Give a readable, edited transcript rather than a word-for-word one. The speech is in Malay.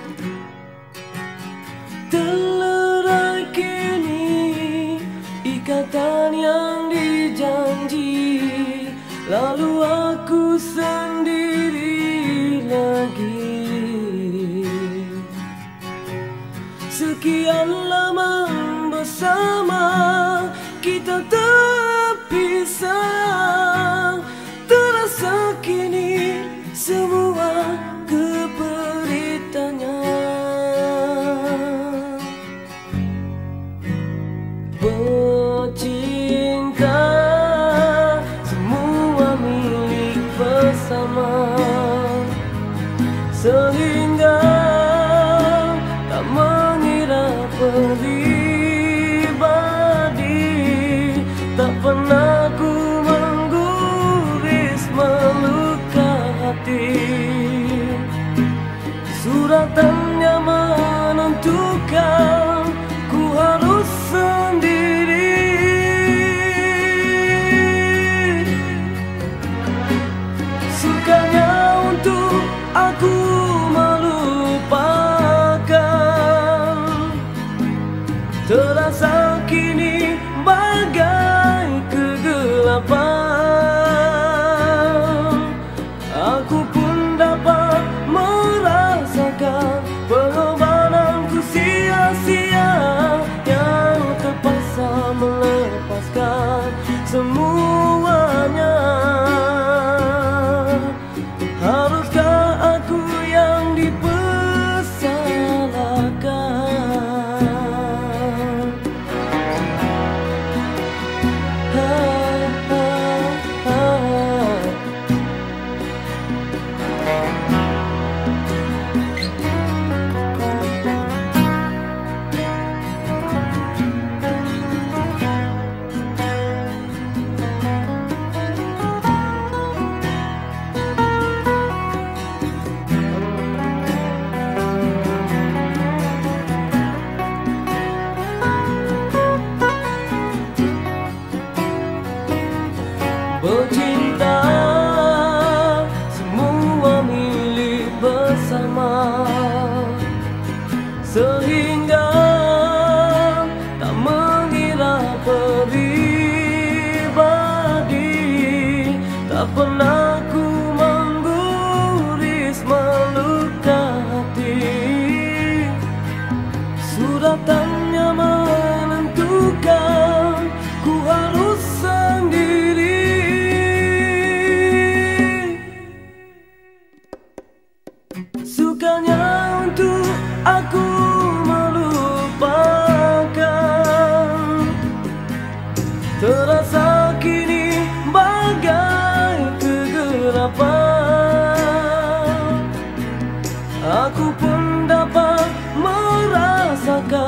Terlerai kini ikatan yang dijanji, lalu aku sendiri lagi. Sekian lama bersama, kita terpisah. Terasa kini semua keperitanya. Bercinta, semua milik bersama, sehingga tak mengira pribadi. Tak pernah ku mengguris meluka hati. Suratannya menentukan ku harus sendiri. Sukanya untuk aku melupakan, terasa kini bagai kegelapan. Aku pun dapat merasakan pengorbananku sia-sia, yang terpaksa melepaskan semuanya. Haruskah aku yang dipersalahkan? Bercinta, semua milik bersama, sehingga tak mengira pribadi. Tak pernah ku mengguris meluka hati. Suratannya menentukan ku harus sendiri. Sukanya untuk aku melupakan, terasa kini bagai kegelapan. Aku pun dapat merasakan